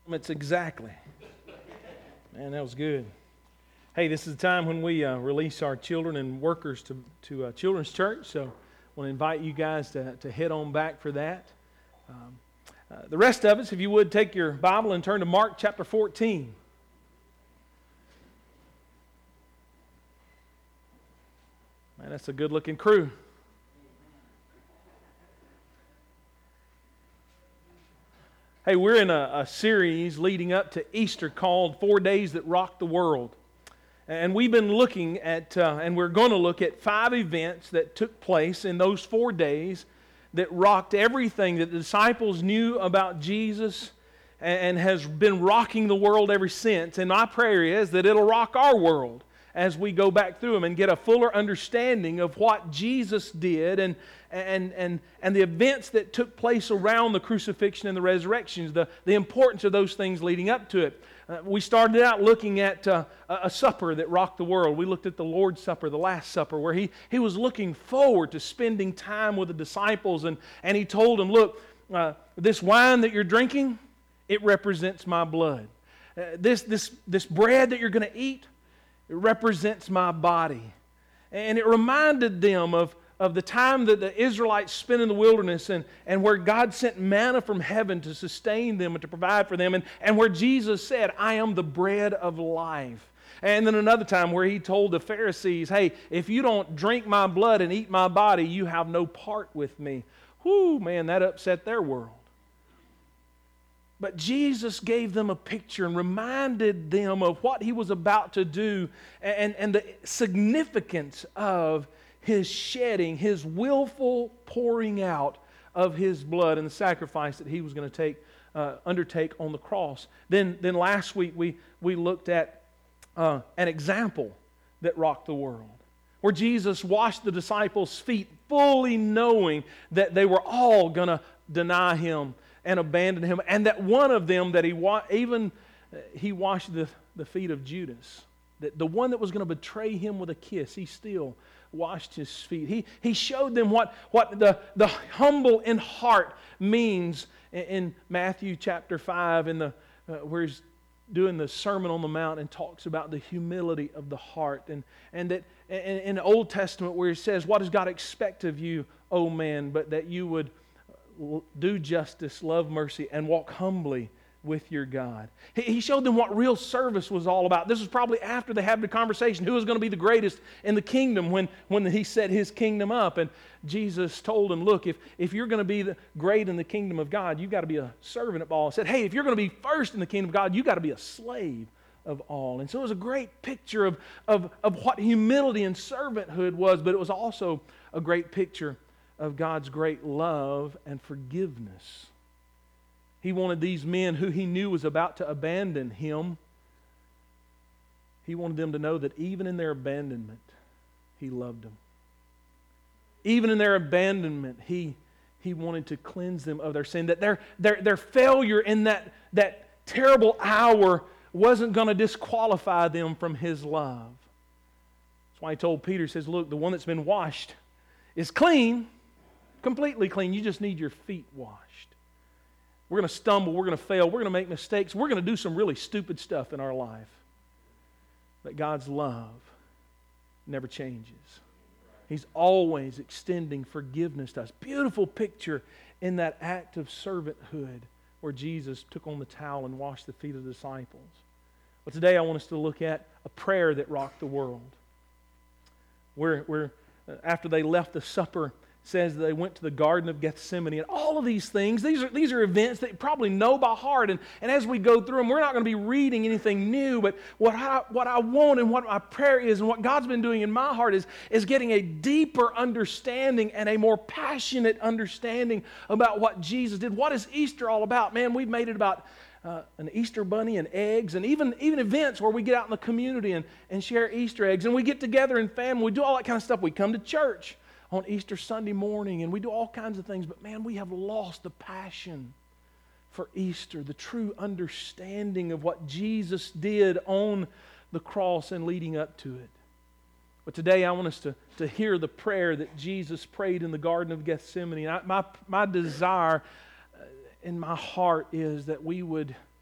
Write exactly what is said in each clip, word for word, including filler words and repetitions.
It's exactly. Man, that was good. Hey, this is the time when we uh, release our children and workers to, to uh, Children's Church, so I want to invite you guys to, to head on back for that. Um, uh, the rest of us, if you would, take your Bible and turn to Mark chapter fourteen. Man, that's a good-looking crew. Hey, we're in a, a series leading up to Easter called Four Days That Rocked the World. And we've been looking at, uh, and we're going to look at five events that took place in those four days that rocked everything that the disciples knew about Jesus and, and has been rocking the world ever since. And my prayer is that it'll rock our world as we go back through them and get a fuller understanding of what Jesus did and, and, and, and the events that took place around the crucifixion and the resurrections, the, the importance of those things leading up to it. Uh, we started out looking at uh, a, a supper that rocked the world. We looked at the Lord's Supper, the Last Supper, where he, he was looking forward to spending time with the disciples, and, and he told them, look, uh, this wine that you're drinking, it represents my blood. Uh, this, this, this bread that you're going to eat, it represents my body. And it reminded them of, of the time that the Israelites spent in the wilderness and, and where God sent manna from heaven to sustain them and to provide for them, and, and where Jesus said, I am the bread of life. And then another time where he told the Pharisees, hey, if you don't drink my blood and eat my body, you have no part with me. Whoo, man, that upset their world. But Jesus gave them a picture and reminded them of what he was about to do and, and the significance of his shedding, his willful pouring out of his blood and the sacrifice that he was going to take, uh, undertake on the cross. Then, then last week we, we looked at uh, an example that rocked the world, where Jesus washed the disciples' feet, fully knowing that they were all going to deny him and abandon him, and that one of them that he wa- even uh, he washed the, the feet of Judas, that the one that was going to betray him with a kiss, he still washed his feet. He, he showed them what, what the, the humble in heart means in, in Matthew chapter five, in the, uh, where he's doing the Sermon on the Mount and talks about the humility of the heart. And, and that in, in the Old Testament where he says, what does God expect of you, O man, but that you would do justice, love mercy, and walk humbly with your God. He showed them what real service was all about. This was probably after they had the conversation, who was going to be the greatest in the kingdom when, when he set his kingdom up. And Jesus told them, look, if, if you're going to be the great in the kingdom of God, you've got to be a servant of all. He said, hey, if you're going to be first in the kingdom of God, you've got to be a slave of all. And so it was a great picture of, of, of what humility and servanthood was, but it was also a great picture of God's great love and forgiveness. He wanted these men who he knew was about to abandon him, he wanted them to know that even in their abandonment, he loved them. Even in their abandonment, he, he wanted to cleanse them of their sin. That their, their, their failure in that, that terrible hour wasn't going to disqualify them from his love. That's why he told Peter, he says, look, the one that's been washed is clean, completely clean. You just need your feet washed. We're going to stumble. We're going to fail. We're going to make mistakes. We're going to do some really stupid stuff in our life. But God's love never changes. He's always extending forgiveness to us. Beautiful picture in that act of servanthood where Jesus took on the towel and washed the feet of the disciples. But today I want us to look at a prayer that rocked the world. Where, where after they left the supper, says they went to the Garden of Gethsemane, and all of these things, these are, these are events that you probably know by heart, and, and as we go through them, we're not going to be reading anything new, but what I, what I want and what my prayer is and what God's been doing in my heart is, is getting a deeper understanding and a more passionate understanding about what Jesus did. What is Easter all about? Man, we've made it about Uh, an Easter bunny and eggs, and even, even events where we get out in the community and, and share Easter eggs, and we get together in family, we do all that kind of stuff. We come to church on Easter Sunday morning, and we do all kinds of things, but man, we have lost the passion for Easter, the true understanding of what Jesus did on the cross and leading up to it. But today I want us to, to hear the prayer that Jesus prayed in the Garden of Gethsemane. I, my, my desire in my heart is that we would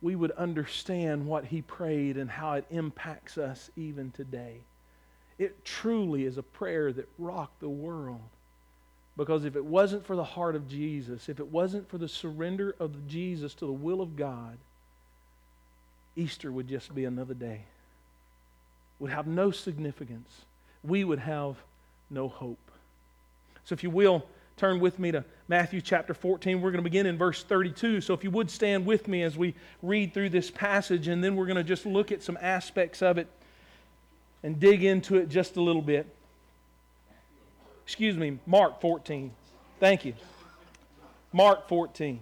we would understand what he prayed and how it impacts us even today. It truly is a prayer that rocked the world. Because if it wasn't for the heart of Jesus, if it wasn't for the surrender of Jesus to the will of God, Easter would just be another day. Would have no significance. We would have no hope. So if you will, turn with me to Matthew chapter fourteen. We're going to begin in verse thirty-two. So if you would stand with me as we read through this passage, and then we're going to just look at some aspects of it and dig into it just a little bit. Excuse me, Mark fourteen. Thank you. Mark fourteen.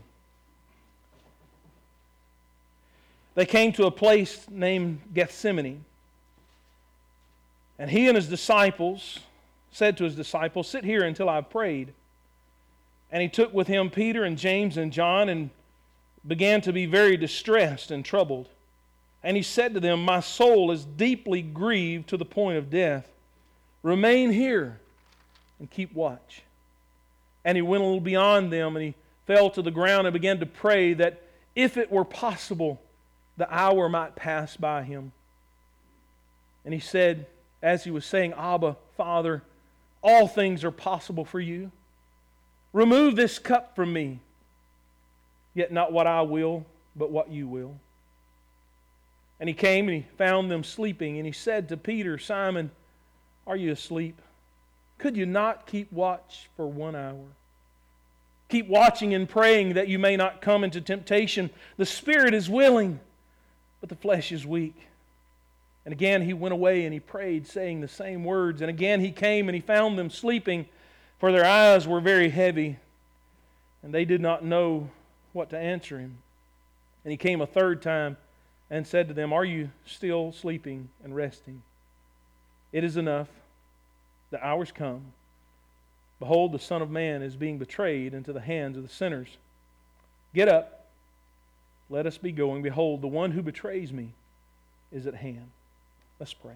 They came to a place named Gethsemane, and he and his disciples said to his disciples, "Sit here until I've prayed." And he took with him Peter and James and John and began to be very distressed and troubled. And he said to them, "My soul is deeply grieved to the point of death. Remain here and keep watch." And he went a little beyond them, and he fell to the ground and began to pray that if it were possible, the hour might pass by him. And he said, as he was saying, "Abba, Father, all things are possible for you. Remove this cup from me, yet not what I will, but what you will." And he came and he found them sleeping, and he said to Peter, "Simon, are you asleep? Could you not keep watch for one hour? Keep watching and praying that you may not come into temptation. The spirit is willing, but the flesh is weak." And again he went away and he prayed, saying the same words. And again he came and he found them sleeping, for their eyes were very heavy, and they did not know what to answer him. And he came a third time and said to them, "Are you still sleeping and resting? It is enough. The hour's come. Behold, the Son of Man is being betrayed into the hands of the sinners. Get up, let us be going. Behold, the one who betrays me is at hand." Let's pray.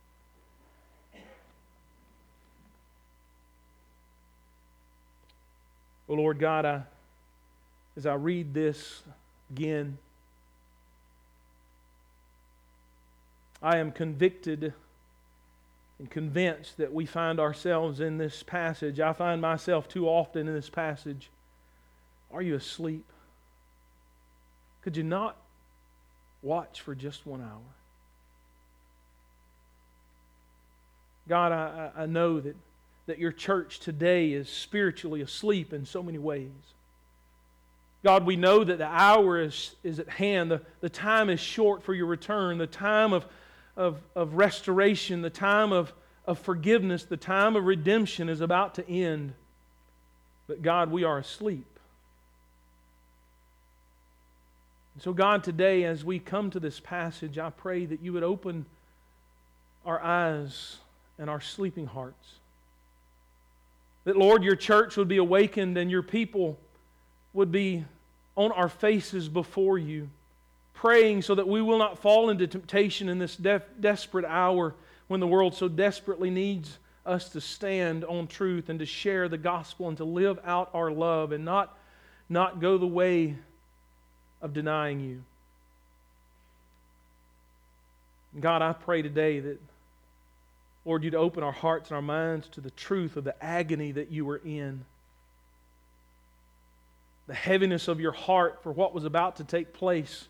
Oh Lord God, I, as I read this again, I am convicted and convinced that we find ourselves in this passage. I find myself too often in this passage. Are you asleep? Could you not watch for just one hour? God, I, I know that, that your church today is spiritually asleep in so many ways. God, we know that the hour is, is at hand. The, the time is short for your return. The time of, of, of restoration, the time of, of forgiveness, the time of redemption is about to end. But God, we are asleep. And so God, today as we come to this passage, I pray that you would open our eyes and our sleeping hearts. That, Lord, your church would be awakened and your people would be on our faces before you, praying so that we will not fall into temptation in this de- desperate hour when the world so desperately needs us to stand on truth and to share the gospel and to live out our love and not, not go the way of denying you. God, I pray today that, Lord, you'd open our hearts and our minds to the truth of the agony that you were in. The heaviness of your heart for what was about to take place.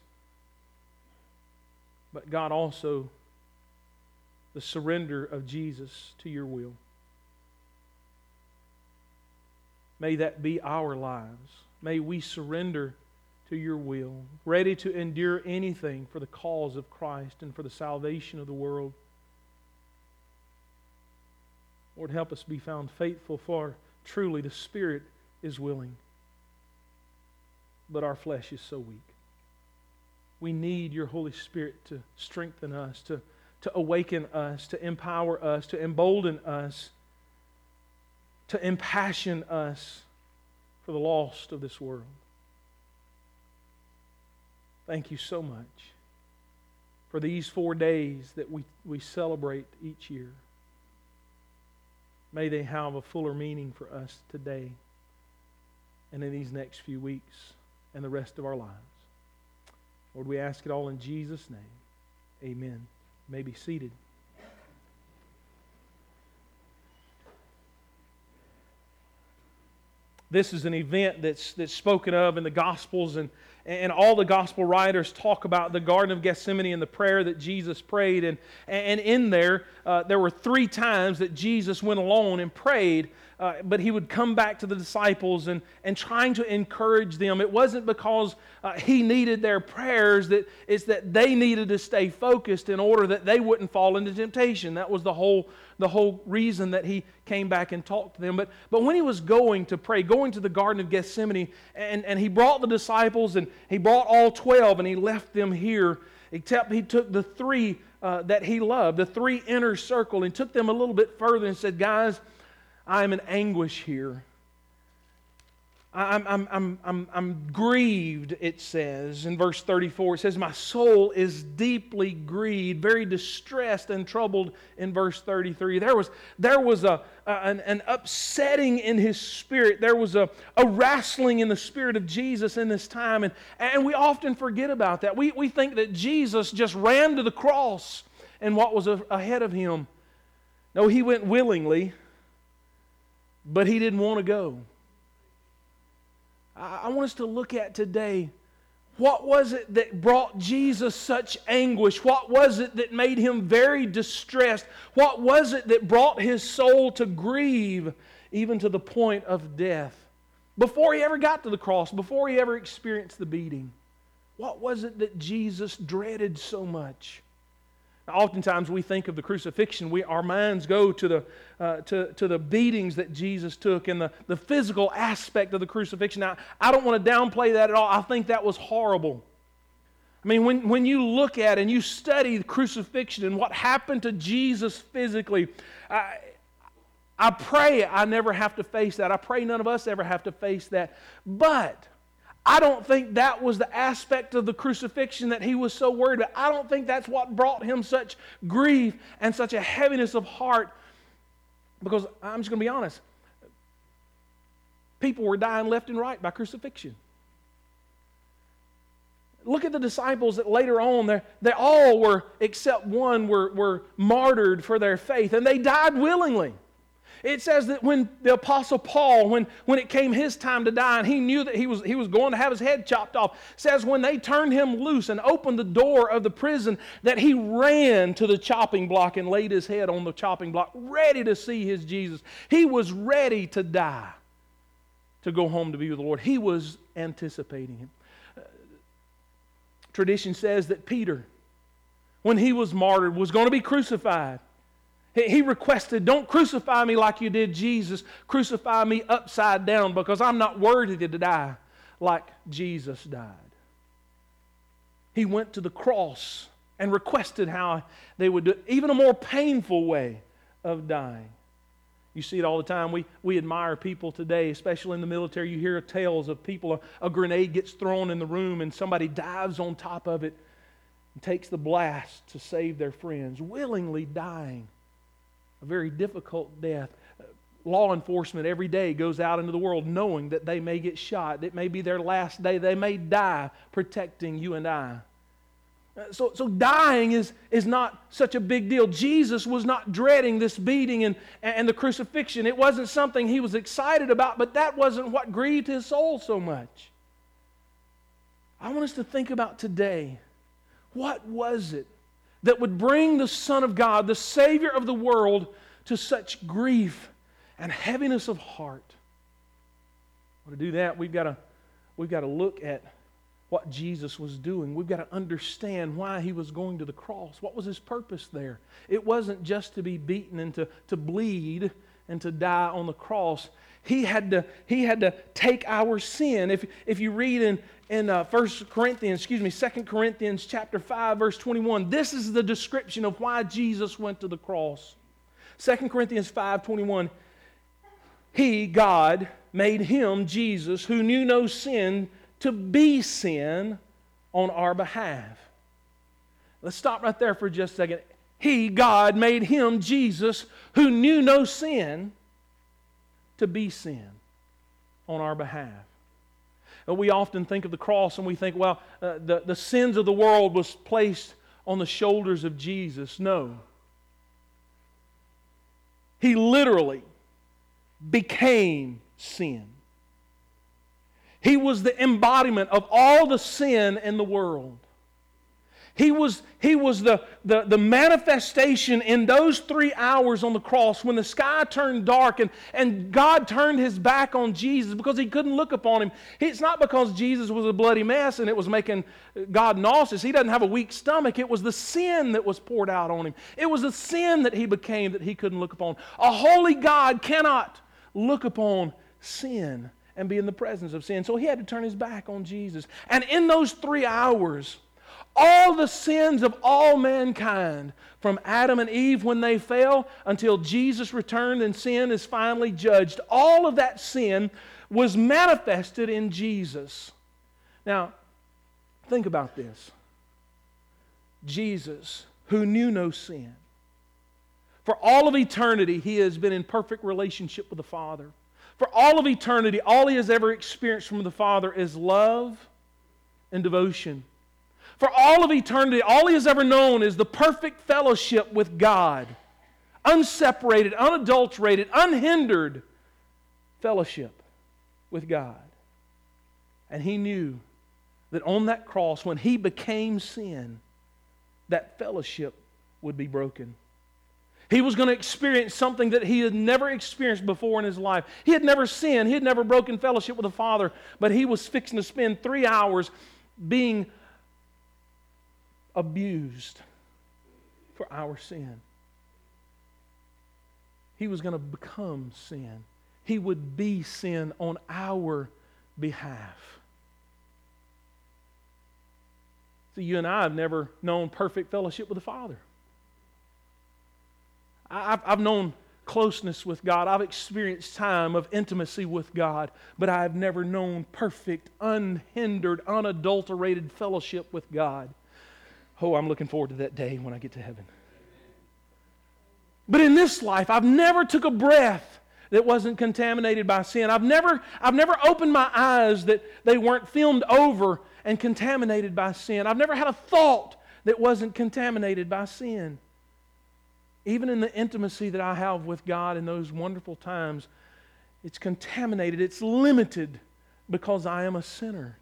But God, also the surrender of Jesus to your will. May that be our lives. May we surrender to your will, ready to endure anything for the cause of Christ and for the salvation of the world. Lord, help us be found faithful, for truly the Spirit is willing, but our flesh is so weak. We need your Holy Spirit to strengthen us, to, to awaken us, to empower us, to embolden us, to impassion us for the lost of this world. Thank you so much for these four days that we, we celebrate each year. May they have a fuller meaning for us today and in these next few weeks and the rest of our lives. Lord, we ask it all in Jesus' name. Amen. You may be seated. This is an event that's, that's spoken of in the Gospels, and, and all the Gospel writers talk about the Garden of Gethsemane and the prayer that Jesus prayed. And, and in there, uh, there were three times that Jesus went alone and prayed, uh, but He would come back to the disciples and, and trying to encourage them. It wasn't because uh, He needed their prayers, that it's that they needed to stay focused in order that they wouldn't fall into temptation. That was the whole the whole reason that He came back and talked to them. But, but when He was going to pray, going to the Garden of Gethsemane, and, and He brought the disciples, and He brought all twelve, and He left them here, except He took the three uh, that He loved, the three inner circle, and took them a little bit further and said, guys, I am in anguish here. I'm, I'm, I'm, I'm, I'm grieved, it says in verse thirty-four. It says, my soul is deeply grieved, very distressed and troubled in verse thirty-three. There was, there was a, a, an, an upsetting in His spirit. There was a, a wrestling in the spirit of Jesus in this time. And, and we often forget about that. We, we think that Jesus just ran to the cross and what was a, ahead of Him. No, He went willingly, but He didn't want to go. I want us to look at today, what was it that brought Jesus such anguish? What was it that made Him very distressed? What was it that brought His soul to grieve even to the point of death? Before He ever got to the cross, before He ever experienced the beating, what was it that Jesus dreaded so much? Now, oftentimes we think of the crucifixion, we, our minds go to the, uh, to, to the beatings that Jesus took and the, the physical aspect of the crucifixion. Now, I don't want to downplay that at all. I think that was horrible. I mean, when, when you look at and you study the crucifixion and what happened to Jesus physically, I, I pray I never have to face that. I pray none of us ever have to face that. But I don't think that was the aspect of the crucifixion that He was so worried about. I don't think that's what brought Him such grief and such a heaviness of heart. Because I'm just going to be honest, people were dying left and right by crucifixion. Look at the disciples that later on, they all were, except one, were, were martyred for their faith. And they died willingly. It says that when the Apostle Paul, when, when it came his time to die, and he knew that he was, he was going to have his head chopped off, says when they turned him loose and opened the door of the prison, that he ran to the chopping block and laid his head on the chopping block, ready to see his Jesus. He was ready to die, to go home to be with the Lord. He was anticipating Him. Uh, tradition says that Peter, when he was martyred, was going to be crucified. He requested, don't crucify me like you did Jesus. Crucify me upside down because I'm not worthy to die like Jesus died. He went to the cross and requested how they would do it, even a more painful way of dying. You see it all the time. We, we admire people today, especially in the military. You hear tales of people, a, a grenade gets thrown in the room and somebody dives on top of it and takes the blast to save their friends, willingly dying. A very difficult death. Law enforcement every day goes out into the world knowing that they may get shot. It may be their last day. They may die protecting you and I. So, so dying is, is not such a big deal. Jesus was not dreading this beating and, and the crucifixion. It wasn't something He was excited about, but that wasn't what grieved His soul so much. I want us to think about today, what was it that would bring the Son of God, the Savior of the world, to such grief and heaviness of heart? Well, to do that, we've got to, we've got to look at what Jesus was doing. We've got to understand why He was going to the cross. What was His purpose there? It wasn't just to be beaten and to, to bleed and to die on the cross. He had to, he had to take our sin. If, if you read in, in uh, First Corinthians, excuse me, Second Corinthians chapter five, verse twenty-one, this is the description of why Jesus went to the cross. Second Corinthians five twenty-one, He, God, made Him, Jesus, who knew no sin, to be sin on our behalf. Let's stop right there for just a second. He, God, made Him, Jesus, who knew no sin, to be sin on our behalf. Uh, we often think of the cross and we think, well, uh, the, the sins of the world was placed on the shoulders of Jesus. No. He literally became sin. He was the embodiment of all the sin in the world. He was, he was the, the, the manifestation in those three hours on the cross when the sky turned dark and, and God turned His back on Jesus because He couldn't look upon Him. It's not because Jesus was a bloody mess and it was making God nauseous. He doesn't have a weak stomach. It was the sin that was poured out on Him. It was the sin that He became that He couldn't look upon. A holy God cannot look upon sin and be in the presence of sin. So He had to turn His back on Jesus. And in those three hours, all the sins of all mankind, from Adam and Eve when they fell until Jesus returned and sin is finally judged, all of that sin was manifested in Jesus. Now, think about this. Jesus, who knew no sin, for all of eternity He has been in perfect relationship with the Father. For all of eternity, all He has ever experienced from the Father is love and devotion. For all of eternity, all He has ever known is the perfect fellowship with God. Unseparated, unadulterated, unhindered fellowship with God. And He knew that on that cross, when He became sin, that fellowship would be broken. He was going to experience something that He had never experienced before in His life. He had never sinned. He had never broken fellowship with the Father. But He was fixing to spend three hours being abused for our sin. He was going to become sin. He would be sin on our behalf. So you and I have never known perfect fellowship with the Father. I've, I've known closeness with God. I've experienced time of intimacy with God, but I've never known perfect, unhindered, unadulterated fellowship with God. Oh, I'm looking forward to that day when I get to heaven. But in this life, I've never took a breath that wasn't contaminated by sin. I've never, I've never opened my eyes that they weren't filmed over and contaminated by sin. I've never had a thought that wasn't contaminated by sin. Even in the intimacy that I have with God in those wonderful times, it's contaminated, it's limited because I am a sinner.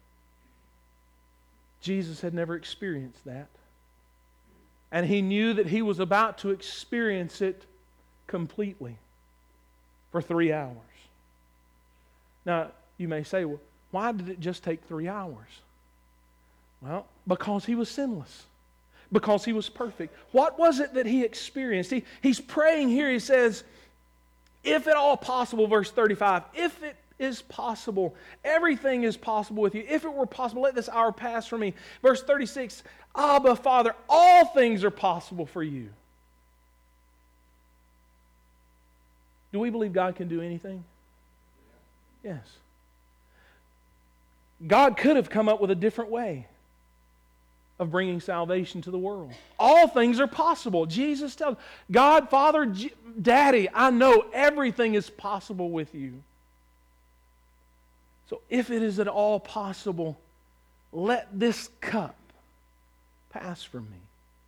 Jesus had never experienced that. And He knew that He was about to experience it completely for three hours. Now, you may say, well, why did it just take three hours? Well, because He was sinless. Because He was perfect. What was it that He experienced? He, he's praying here. He says, if at all possible, verse thirty-five, if it is possible, everything is possible with you. If it were possible, let this hour pass from me. Verse thirty-six, Abba, Father, all things are possible for you. Do we believe God can do anything? Yes. God could have come up with a different way of bringing salvation to the world. All things are possible. Jesus tells God, Father, G- Daddy, I know everything is possible with you. So if it is at all possible, let this cup pass from me.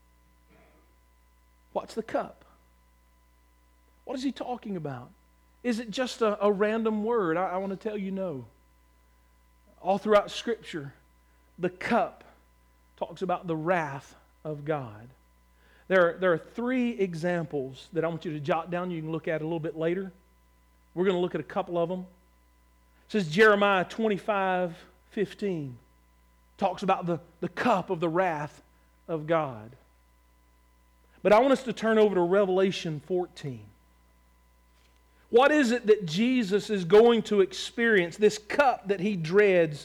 What's the cup? What is He talking about? Is it just a, a random word? I, I want to tell you no. All throughout Scripture, the cup talks about the wrath of God. There are, there are three examples that I want you to jot down. You can look at a little bit later. We're going to look at a couple of them. It says Jeremiah twenty-five fifteen talks about the, the cup of the wrath of God. But I want us to turn over to Revelation fourteen. What is it that Jesus is going to experience, this cup that He dreads?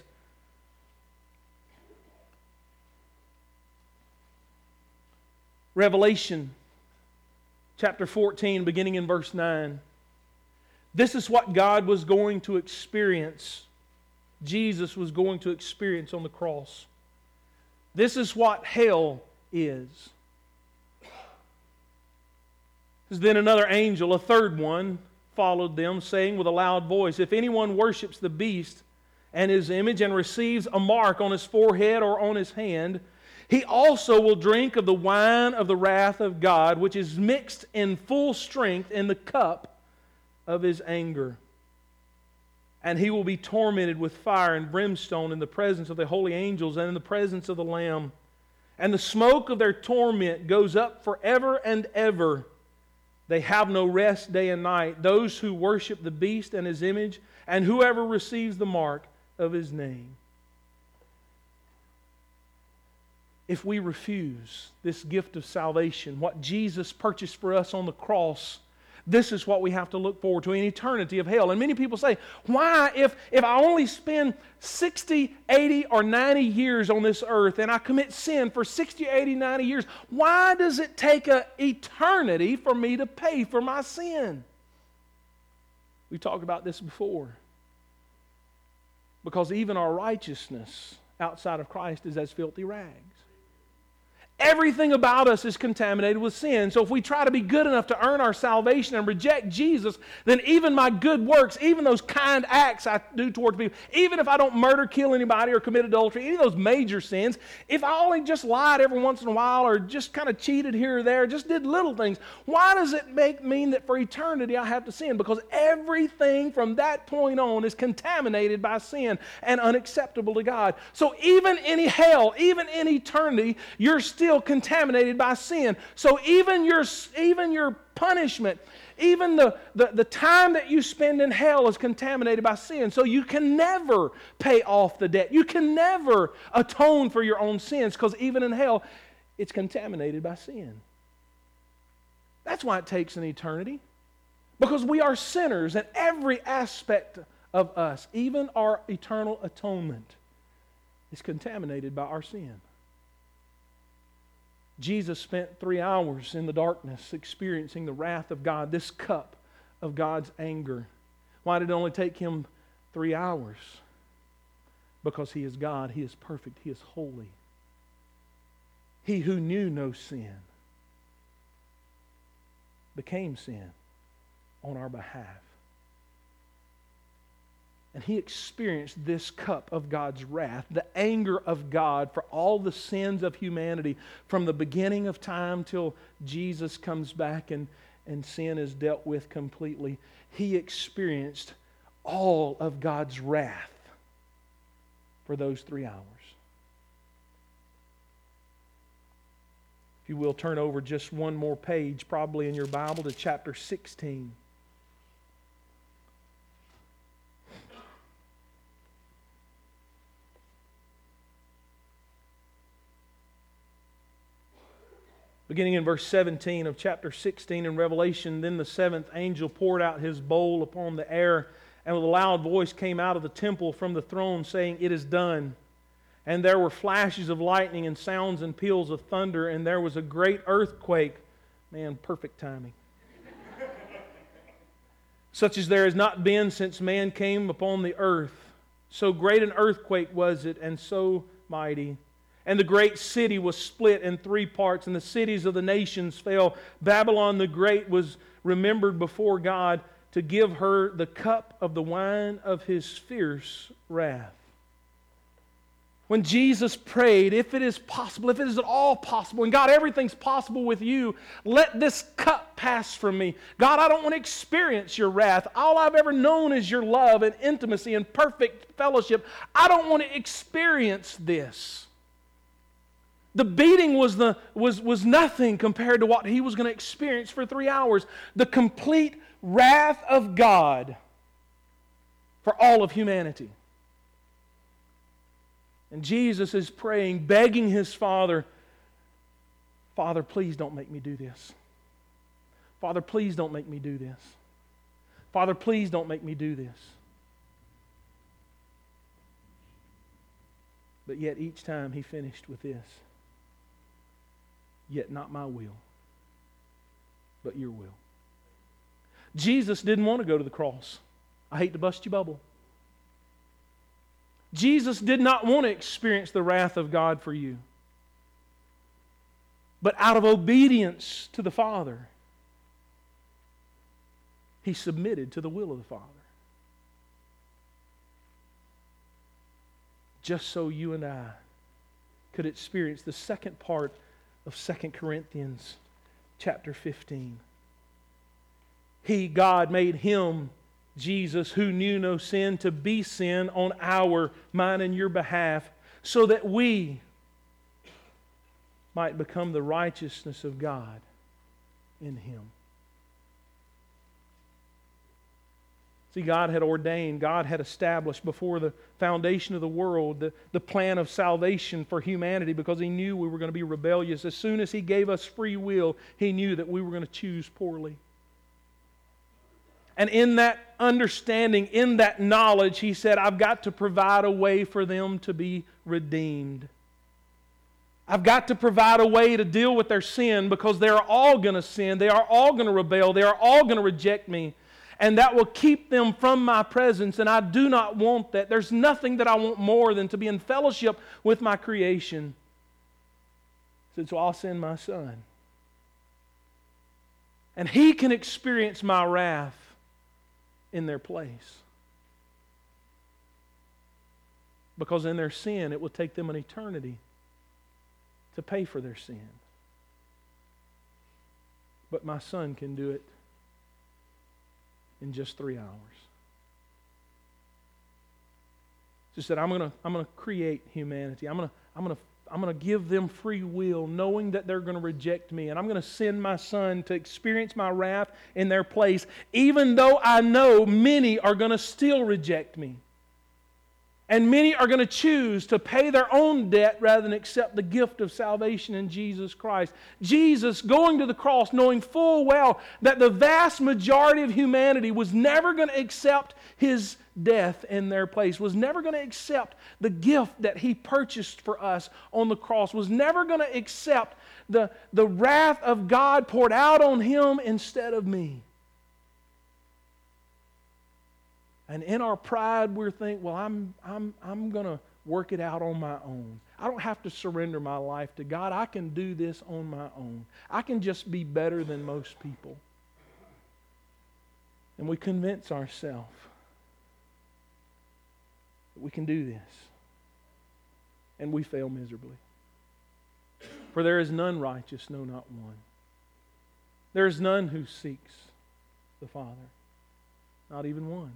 Revelation chapter fourteen, beginning in verse nine. This is what God was going to experience. Jesus was going to experience on the cross. This is what hell is. Then another angel, a third one, followed them, saying with a loud voice, if anyone worships the beast and His image and receives a mark on his forehead or on his hand, he also will drink of the wine of the wrath of God, which is mixed in full strength in the cup of His anger. And he will be tormented with fire and brimstone in the presence of the holy angels and in the presence of the Lamb. And the smoke of their torment goes up forever and ever. They have no rest day and night, those who worship the beast and his image, and whoever receives the mark of his name. If we refuse this gift of salvation, what Jesus purchased for us on the cross, this is what we have to look forward to, an eternity of hell. And many people say, why, if, if I only spend sixty, eighty, or ninety years on this earth and I commit sin for sixty, eighty, ninety years, why does it take an eternity for me to pay for my sin? We've talked about this before. Because even our righteousness outside of Christ is as filthy rags. Everything about us is contaminated with sin. So if we try to be good enough to earn our salvation and reject Jesus, then even my good works, even those kind acts I do towards people, even if I don't murder, kill anybody, or commit adultery, any of those major sins, if I only just lied every once in a while or just kind of cheated here or there, just did little things, why does it make mean that for eternity I have to sin? Because everything from that point on is contaminated by sin and unacceptable to God. So even in hell, even in eternity, you're still Still contaminated by sin. So even your, even your punishment, even the, the, the time that you spend in hell is contaminated by sin. So you can never pay off the debt. You can never atone for your own sins, because even in hell, it's contaminated by sin. That's why it takes an eternity. Because we are sinners, and every aspect of us, even our eternal atonement, is contaminated by our sin. Jesus spent three hours in the darkness experiencing the wrath of God, this cup of God's anger. Why did it only take Him three hours? Because He is God, He is perfect, He is holy. He who knew no sin became sin on our behalf. And He experienced this cup of God's wrath, the anger of God for all the sins of humanity from the beginning of time till Jesus comes back and, and sin is dealt with completely. He experienced all of God's wrath for those three hours. If you will, turn over just one more page, probably in your Bible, to chapter sixteen. Beginning in verse seventeen of chapter sixteen in Revelation, then the seventh angel poured out his bowl upon the air, and with a loud voice came out of the temple from the throne, saying, "It is done." And there were flashes of lightning and sounds and peals of thunder, and there was a great earthquake. Man, perfect timing. Such as there has not been since man came upon the earth. So great an earthquake was it, and so mighty. And the great city was split in three parts, and the cities of the nations fell. Babylon the Great was remembered before God to give her the cup of the wine of His fierce wrath. When Jesus prayed, if it is possible, if it is at all possible, and God, everything's possible with you, let this cup pass from me. God, I don't want to experience your wrath. All I've ever known is your love and intimacy and perfect fellowship. I don't want to experience this. The beating was, the, was, was nothing compared to what he was going to experience for three hours. The complete wrath of God for all of humanity. And Jesus is praying, begging His Father, Father, please don't make me do this. Father, please don't make me do this. Father, please don't make me do this. But yet each time He finished with this. Yet not my will, but your will. Jesus didn't want to go to the cross. I hate to bust your bubble. Jesus did not want to experience the wrath of God for you. But out of obedience to the Father, He submitted to the will of the Father. just so you and I could experience the second part of Second Corinthians chapter fifteen. He, God, made Him, Jesus, who knew no sin, to be sin on our, mine and your behalf, so that we might become the righteousness of God in Him. See, God had ordained, God had established before the foundation of the world the, the plan of salvation for humanity, because He knew we were going to be rebellious. As soon as He gave us free will, He knew that we were going to choose poorly. And in that understanding, in that knowledge, He said, I've got to provide a way for them to be redeemed. I've got to provide a way to deal with their sin, because they are all going to sin. They are all going to rebel. They are all going to reject me. And that will keep them from my presence, and I do not want that. There's nothing that I want more than to be in fellowship with my creation. So I'll send my Son. And He can experience my wrath in their place. Because in their sin, it will take them an eternity to pay for their sin. But my Son can do it in just three hours. Just said, I'm gonna, I'm gonna create humanity. I'm gonna, I'm gonna, I'm gonna give them free will, knowing that they're gonna reject me, and I'm gonna send my Son to experience my wrath in their place, even though I know many are gonna still reject me. And many are going to choose to pay their own debt rather than accept the gift of salvation in Jesus Christ. Jesus going to the cross knowing full well that the vast majority of humanity was never going to accept His death in their place, was never going to accept the gift that He purchased for us on the cross, was never going to accept the, the wrath of God poured out on Him instead of me. And in our pride, we think, well, I'm, I'm, I'm going to work it out on my own. I don't have to surrender my life to God. I can do this on my own. I can just be better than most people. And we convince ourselves that we can do this. And we fail miserably. For there is none righteous, no, not one. There is none who seeks the Father, not even one.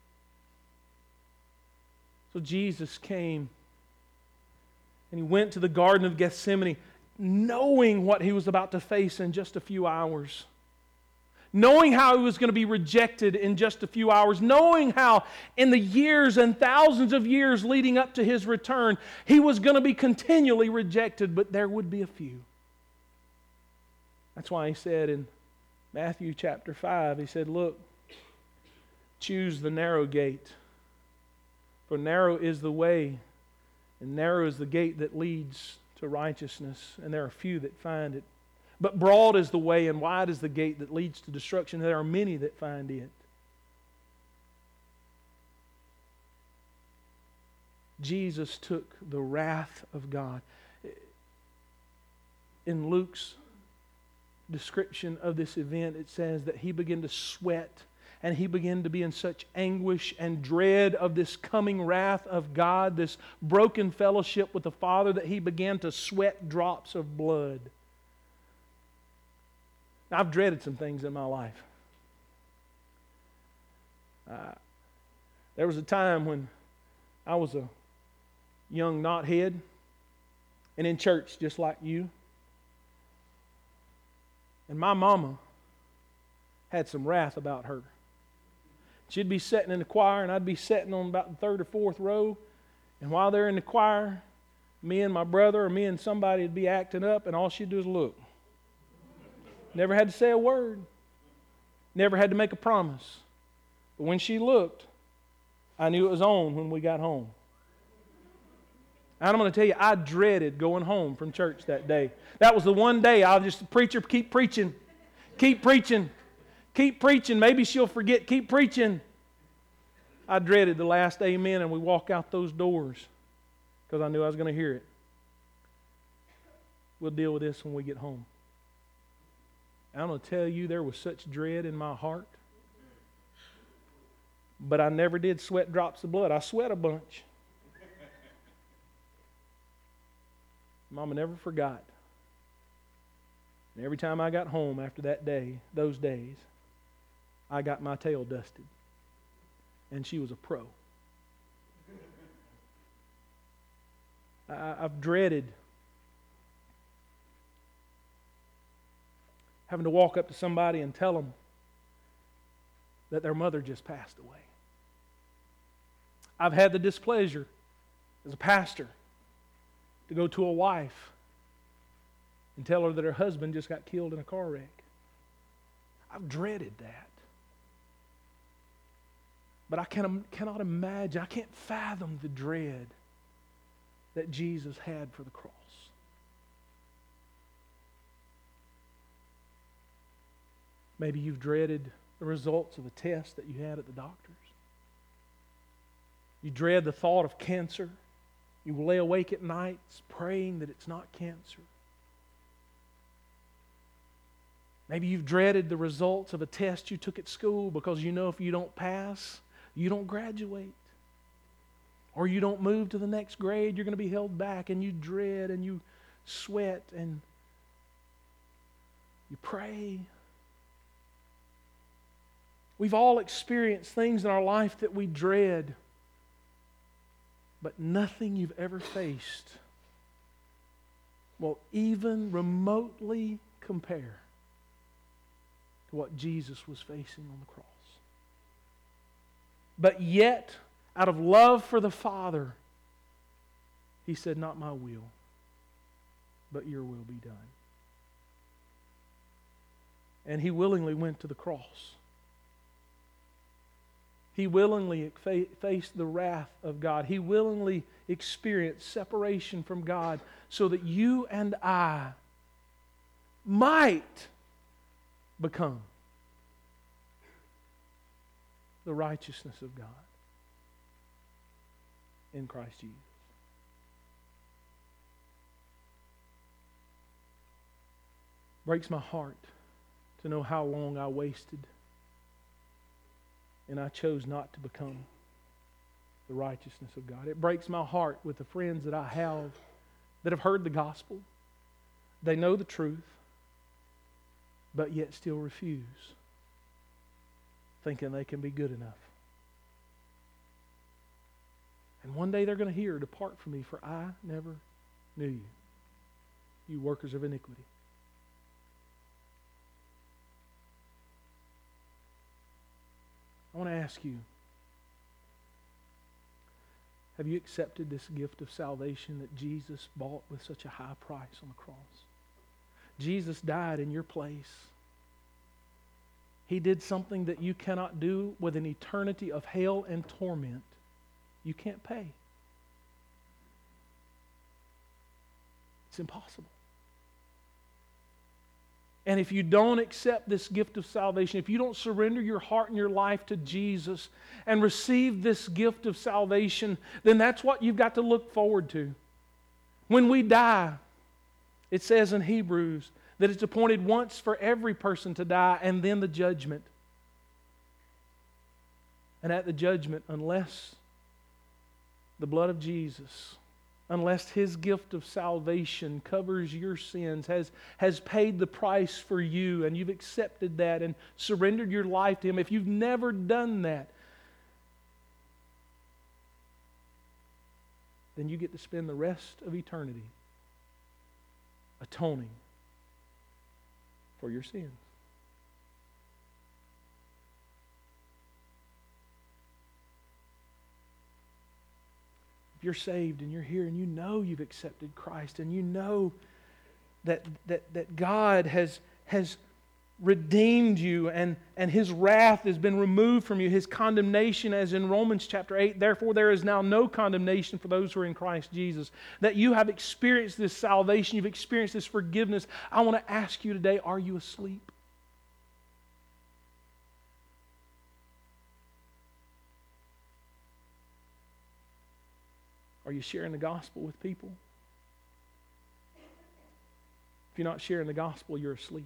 So Jesus came and He went to the Garden of Gethsemane knowing what He was about to face in just a few hours. Knowing how He was going to be rejected in just a few hours. Knowing how in the years and thousands of years leading up to His return, He was going to be continually rejected, but there would be a few. That's why He said in Matthew chapter five, He said, look, choose the narrow gate. For narrow is the way, and narrow is the gate that leads to righteousness, and there are few that find it. But broad is the way, and wide is the gate that leads to destruction, and there are many that find it. Jesus took the wrath of God. In Luke's description of this event, it says that He began to sweat, and He began to be in such anguish and dread of this coming wrath of God, this broken fellowship with the Father, that He began to sweat drops of blood. Now, I've dreaded some things in my life. Uh, there was a time when I was a young knothead and in church just like you. And my mama had some wrath about her. She'd be sitting in the choir, and I'd be sitting on about the third or fourth row. And while they're in the choir, me and my brother or me and somebody would be acting up, and all she'd do is look. Never had to say a word. Never had to make a promise. But when she looked, I knew it was on when we got home. And I'm going to tell you, I dreaded going home from church that day. That was the one day I'll just, preacher, keep preaching. Keep preaching. Keep preaching. Maybe she'll forget. Keep preaching. I dreaded the last amen, and we walk out those doors because I knew I was going to hear it. We'll deal with this when we get home. I'm going to tell you, there was such dread in my heart. But I never did sweat drops of blood. I sweat a bunch. Mama never forgot. And every time I got home after that day, those days, I got my tail dusted. And she was a pro. I, I've dreaded having to walk up to somebody and tell them that their mother just passed away. I've had the displeasure as a pastor to go to a wife and tell her that her husband just got killed in a car wreck. I've dreaded that. But I can, cannot imagine, I can't fathom the dread that Jesus had for the cross. Maybe you've dreaded the results of a test that you had at the doctor's. You dread the thought of cancer. You lay awake at nights praying that it's not cancer. Maybe you've dreaded the results of a test you took at school because you know if you don't pass, you don't graduate. Or you don't move to the next grade, you're going to be held back, and you dread and you sweat and you pray. We've all experienced things in our life that we dread, but nothing you've ever faced will even remotely compare to what Jesus was facing on the cross. But yet, out of love for the Father, He said, "Not my will, but your will be done." And He willingly went to the cross. He willingly faced the wrath of God. He willingly experienced separation from God so that you and I might become the righteousness of God in Christ Jesus. Breaks my heart to know how long I wasted, and I chose not to become the righteousness of God. It breaks my heart with the friends that I have that have heard the gospel. They know the truth, but yet still refuse, thinking they can be good enough. And one day they're going to hear, "Depart from me, for I never knew you, you workers of iniquity." I want to ask you, have you accepted this gift of salvation that Jesus bought with such a high price on the cross? Jesus died in your place. He did something that you cannot do with an eternity of hell and torment. You can't pay. It's impossible. And if you don't accept this gift of salvation, if you don't surrender your heart and your life to Jesus and receive this gift of salvation, then that's what you've got to look forward to. When we die, it says in Hebrews that it's appointed once for every person to die, and then the judgment. And at the judgment, unless the blood of Jesus, unless His gift of salvation covers your sins, has, has paid the price for you, and you've accepted that and surrendered your life to Him, if you've never done that, then you get to spend the rest of eternity atoning for your sins. You're saved and you're here and you know you've accepted Christ and you know that that, that God has, has redeemed you and, and His wrath has been removed from you, His condemnation, as in Romans chapter eight, therefore there is now no condemnation for those who are in Christ Jesus. That you have experienced this salvation, you've experienced this forgiveness. I want to ask you today, are you asleep? Are you sharing the gospel with people? If you're not sharing the gospel, you're asleep.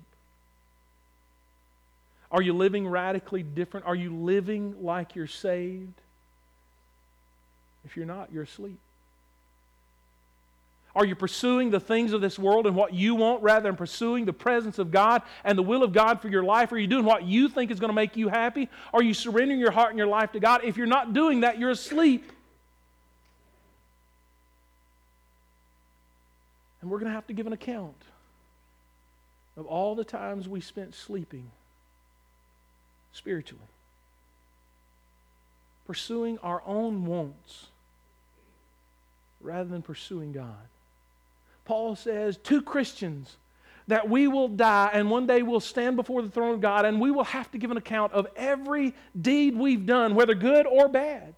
Are you living radically different? Are you living like you're saved? If you're not, you're asleep. Are you pursuing the things of this world and what you want rather than pursuing the presence of God and the will of God for your life? Are you doing what you think is going to make you happy? Are you surrendering your heart and your life to God? If you're not doing that, you're asleep. And we're going to have to give an account of all the times we spent sleeping spiritually, pursuing our own wants rather than pursuing God. Paul says to Christians that we will die and one day we'll stand before the throne of God and we will have to give an account of every deed we've done, whether good or bad.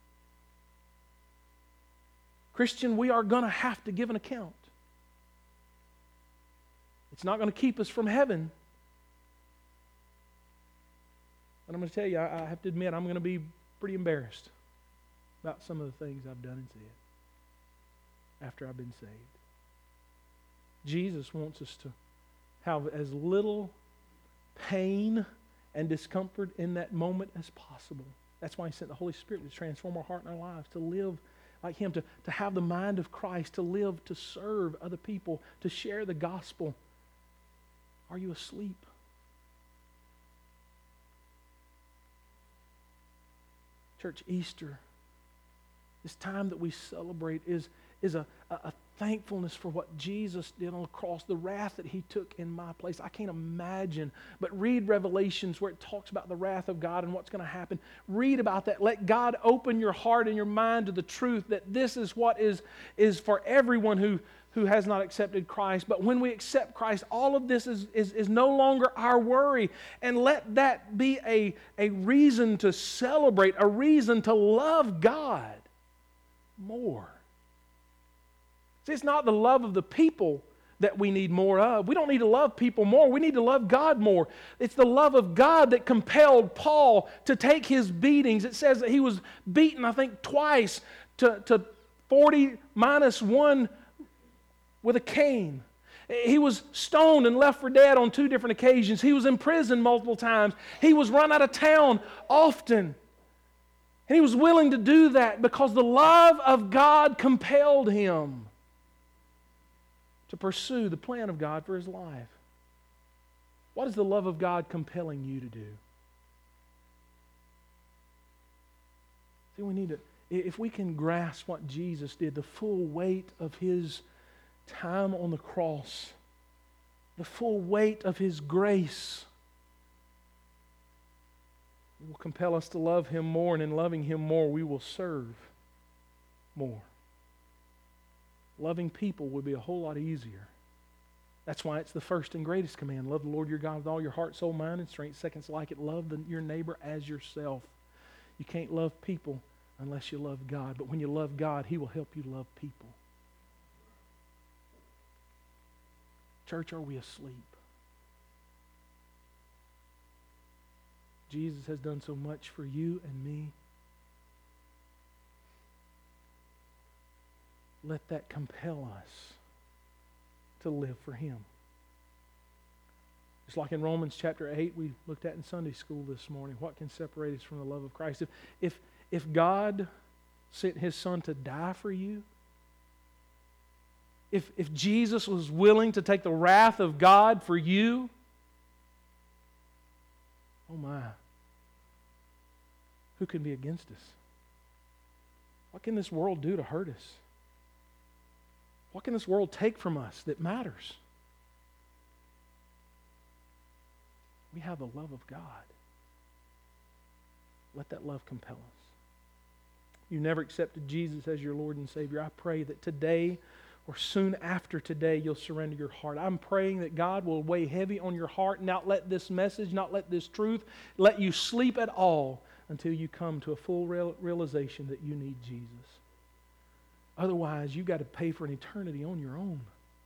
Christian, we are going to have to give an account. It's not going to keep us from heaven. But I'm going to tell you, I have to admit, I'm going to be pretty embarrassed about some of the things I've done and said after I've been saved. Jesus wants us to have as little pain and discomfort in that moment as possible. That's why He sent the Holy Spirit to transform our heart and our lives, to live like Him, to, to have the mind of Christ, to live, to serve other people, to share the gospel. Are you asleep? Church, Easter, this time that we celebrate is, is a, a, a thankfulness for what Jesus did on the cross, the wrath that He took in my place. I can't imagine. But read Revelations where it talks about the wrath of God and what's going to happen. Read about that. Let God open your heart and your mind to the truth that this is what is, is for everyone who, who has not accepted Christ. But when we accept Christ, all of this is, is, is no longer our worry. And let that be a, a reason to celebrate, a reason to love God more. See, it's not the love of the people that we need more of. We don't need to love people more. We need to love God more. It's the love of God that compelled Paul to take his beatings. It says that he was beaten, I think, twice to, to forty minus one with a cane. He was stoned and left for dead on two different occasions. He was imprisoned multiple times. He was run out of town often. And he was willing to do that because the love of God compelled him to pursue the plan of God for his life. What is the love of God compelling you to do? See, we need to, if we can grasp what Jesus did, the full weight of His time on the cross, the full weight of His grace, it will compel us to love Him more, and in loving Him more, we will serve more. Loving people will be a whole lot easier. That's why it's the first and greatest command. Love the Lord your God with all your heart, soul, mind, and strength. Seconds like it, love the, your neighbor as yourself. You can't love people unless you love God. But when you love God, He will help you love people. Church, are we asleep? Jesus has done so much for you and me. Let that compel us to live for Him. Just like in Romans chapter eight we looked at in Sunday school this morning, what can separate us from the love of Christ? If, if, if God sent His Son to die for you, if, if Jesus was willing to take the wrath of God for you, oh my, who can be against us? What can this world do to hurt us? What can this world take from us that matters? We have the love of God. Let that love compel us. You never accepted Jesus as your Lord and Savior. I pray that today or soon after today you'll surrender your heart. I'm praying that God will weigh heavy on your heart, not let this message, not let this truth let you sleep at all until you come to a full real, realization that you need Jesus. Otherwise, you've got to pay for an eternity on your own.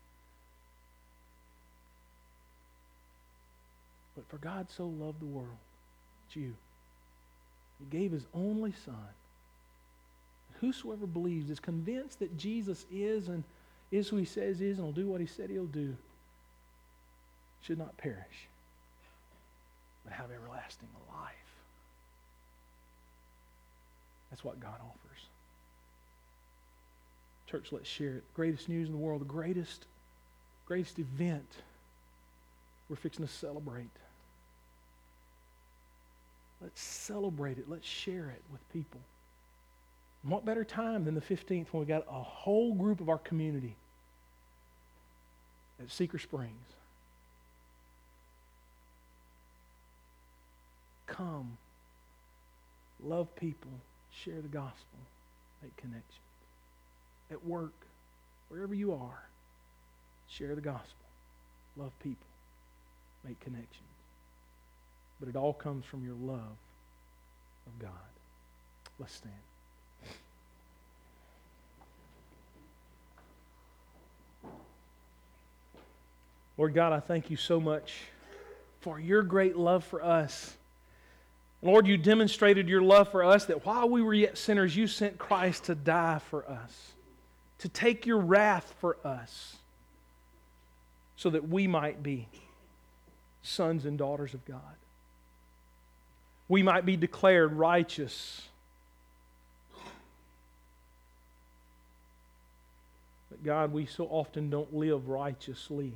But for God so loved the world, it's you. He gave His only Son. Whosoever believes, is convinced that Jesus is and is who He says He is and will do what He said He'll do, should not perish, but have everlasting life. That's what God offers. Church, let's share it. Greatest news in the world, the greatest, greatest event we're fixing to celebrate. Let's celebrate it. Let's share it with people. And what better time than the fifteenth when we got a whole group of our community at Cedar Springs. Come, love people, share the gospel, make connections. At work, wherever you are, share the gospel, love people, make connections. But it all comes from your love of God. Let's stand. Lord God, I thank you so much for your great love for us. Lord, you demonstrated your love for us that while we were yet sinners, you sent Christ to die for us, to take your wrath for us, so that we might be sons and daughters of God. We might be declared righteous. But God, we so often don't live righteously.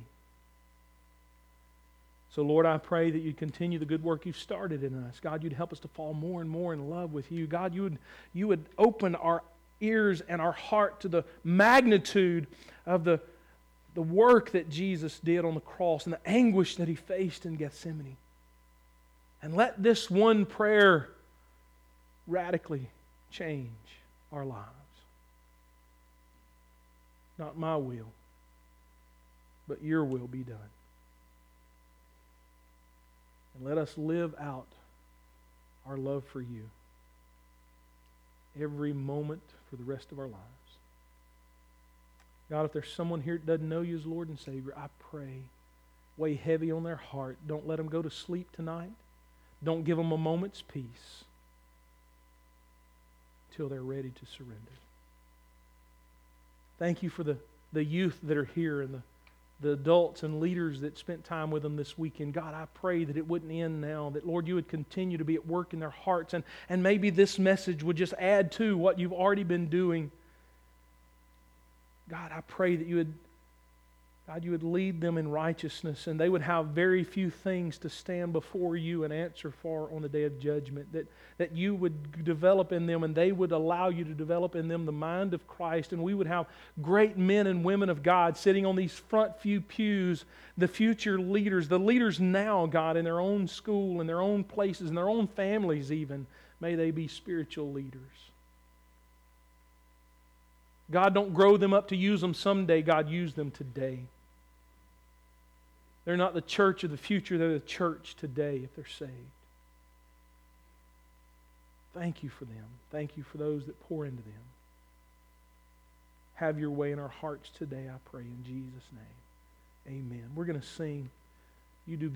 So Lord, I pray that you'd continue the good work you've started in us. God, you'd help us to fall more and more in love with you. God, you would, you would open our ears and our heart to the magnitude of the, the work that Jesus did on the cross and the anguish that he faced in Gethsemane. And let this one prayer radically change our lives. Not my will, but your will be done. And let us live out our love for you every moment for the rest of our lives. God, if there's someone here that doesn't know you as Lord and Savior, I pray, weigh heavy on their heart. Don't let them go to sleep tonight. Don't give them a moment's peace until they're ready to surrender. Thank you for the, the youth that are here and the, the adults and leaders that spent time with them this weekend. God, I pray that it wouldn't end now, that, Lord, you would continue to be at work in their hearts, and, and maybe this message would just add to what you've already been doing. God, I pray that you would God, you would lead them in righteousness, and they would have very few things to stand before you and answer for on the day of judgment. That, that you would develop in them, and they would allow you to develop in them the mind of Christ, and we would have great men and women of God sitting on these front few pews, the future leaders, the leaders now, God, in their own school, in their own places, in their own families even. May they be spiritual leaders. God, don't grow them up to use them someday. God, use them today. They're not the church of the future. They're the church today if they're saved. Thank you for them. Thank you for those that pour into them. Have your way in our hearts today, I pray, in Jesus' name. Amen. We're going to sing. You do